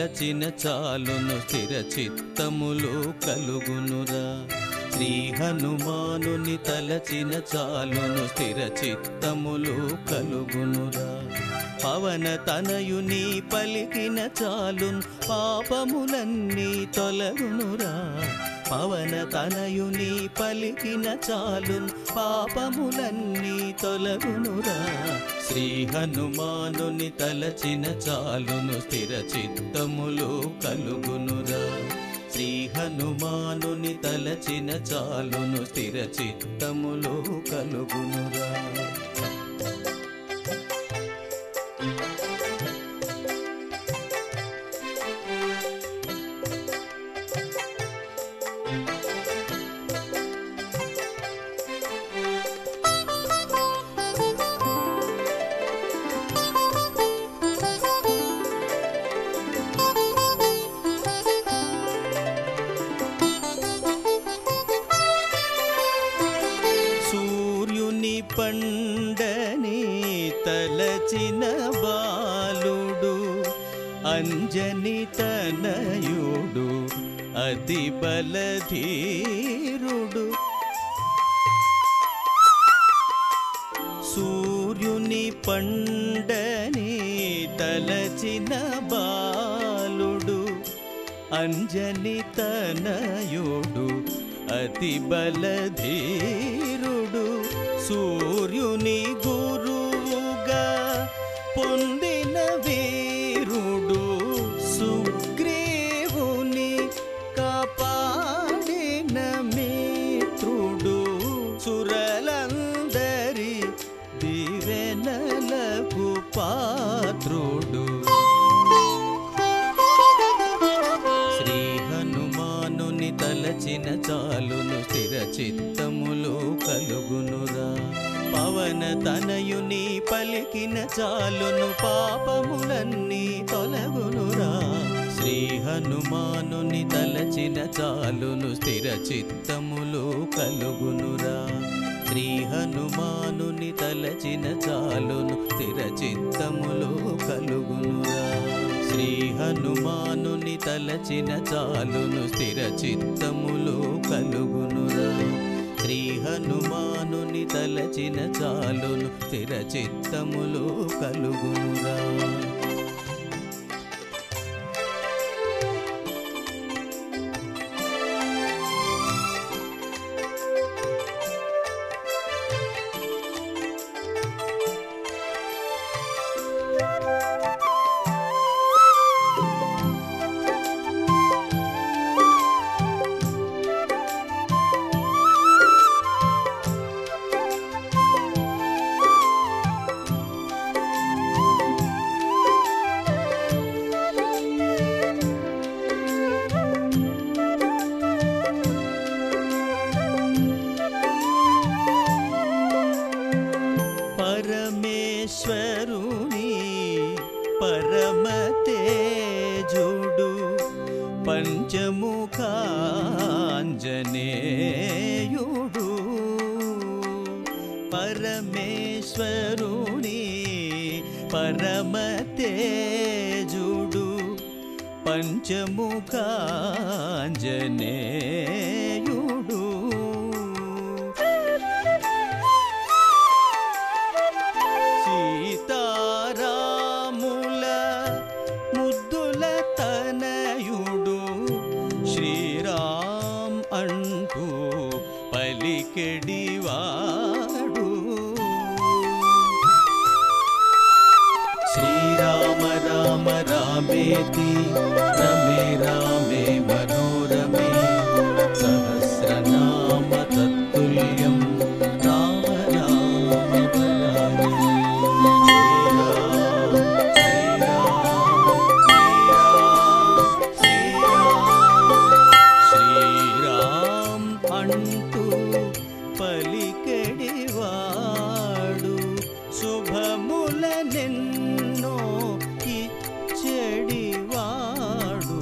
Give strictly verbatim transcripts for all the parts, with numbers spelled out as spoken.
తలచిన చాలును స్థిర చిత్తములు కలుగునురా శ్రీ హనుమానుని తలచిన చాలును స్థిర చిత్తములు కలుగునురా పవన తనయుని పలికిన చాలున్ పాపములన్నీ తొలగునురా పవన తనయుని పలికిన చాలున్ పాపములన్నీ తొలగునురా శ్రీ హనుమానుని తలచిన చాలును స్థిర చిత్తములు కలుగునురా శ్రీ హనుమానుని తలచిన చాలును స్థిర చిత్తములు కలుగునురా పండని తలచిన బాలుడు అంజని తనయుడు అతి బలధీరుడు సూర్యుని పండని తలచిన బాలుడు అంజని తనయుడు అతి బలధీరుడు సూర్యుని గురువుగా పొందిన వీరుడు సుగ్రీవుని కాపాడిన మిత్రుడు సురలందరి దివెనలకు పాత్రుడు శ్రీ హనుమానుని తలచిన చాలును స్థిర చిత్తములు కలుగునురా పవన తనయుని పలికిన చాలును పాపములన్నీ తొలగునురా శ్రీ హనుమానుని తలచిన చాలును స్థిర చిత్తములు కలుగునురా శ్రీ హనుమానుని తలచిన చాలును స్థిర చిత్తములు కలుగునురా శ్రీ హనుమానుని తలచిన చాలును స్థిర చిత్తములు కలుగునురా శ్రీ హనుమానుని తలచిన చాలును స్థిర చిత్తములు కలుగునురా పరమేశ్వరుని పరమ తేజుడు పంచముఖాంజనేయుడు పరమేశ్వరుని పరమ తేజుడు పంచముఖాంజనేయుడు సీతారాముల ముద్దుల తనయుడు శ్రీరామ్ అంటూ పలికెడివాడు శ్రీరామ రామ రామేతి రమే రామే మనోరమే సహస్రనామ తత్తుల్యం రామ రామ వరాననే శ్రీరామ్ అంటూ పలికెడివాడు శుభములనెన్నో ఇచ్చెడివాడు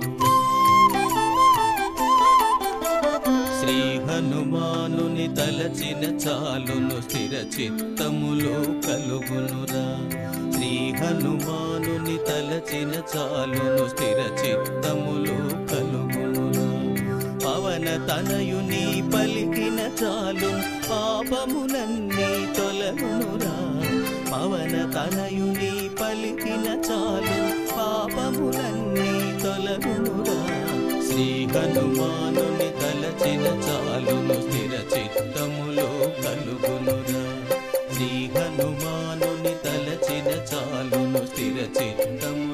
శ్రీ హనుమానుని తలచిన చాలును స్థిర చిత్తములు కలుగునురా శ్రీ హనుమానుని తలచిన చాలును స్థిర తనయుని పలికిన చాలు పాపములన్నీ తొలగునురా పవన తనయుని పలికిన చాలు పాపములన్నీ తొలగునురా శ్రీ హనుమానుని తలచిన చాలును స్థిర చిత్తములో కలుగునురా శ్రీ హనుమానుని తలచిన చాలును స్థిర చిత్తము